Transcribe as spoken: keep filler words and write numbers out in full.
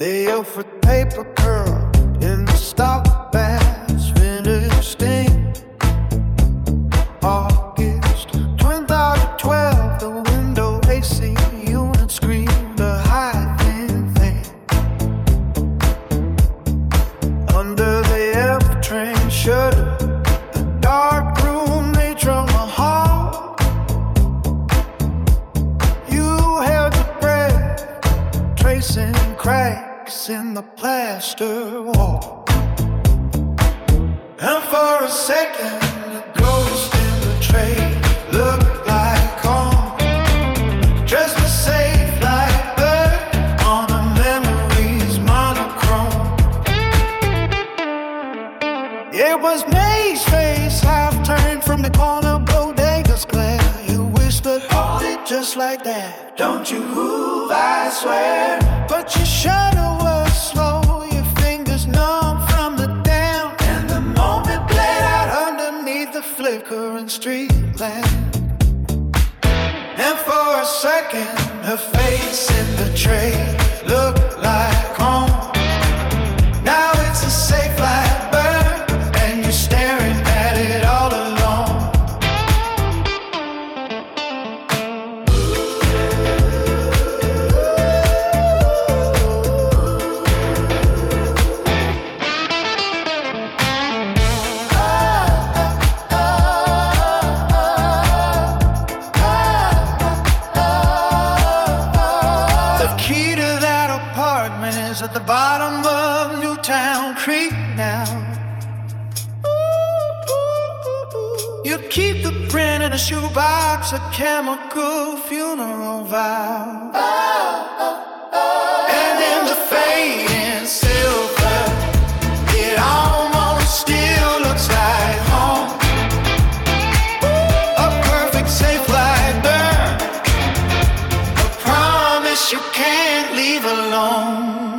They offered paper curl in the stop bass finish sting. August twenty twelve, the window A C unit screamed a high thin thing. Under the F train shutter, the dark room they drum a hall. You held your breath, tracing cracks in the plaster wall. And for a second, the ghost in the tray looked like home. Dressed a safe like bird on a memory's monochrome. It was May's face, half turned from the corner bodega's glare. You whispered, hold it just like that, don't you move, I swear. But your shudder was slow, your fingers numb from the down, and the moment played out underneath the flickering street lamp. And for a second, her face in the tray looked like home. Now it's a safe like bird, and you're staring at it all alone. At the bottom of Newtown Creek now. You keep the print in a shoebox, a chemical funeral vow. And in the fading silver, it almost still looks like home. A perfect safe light burn, a promise you can't leave alone.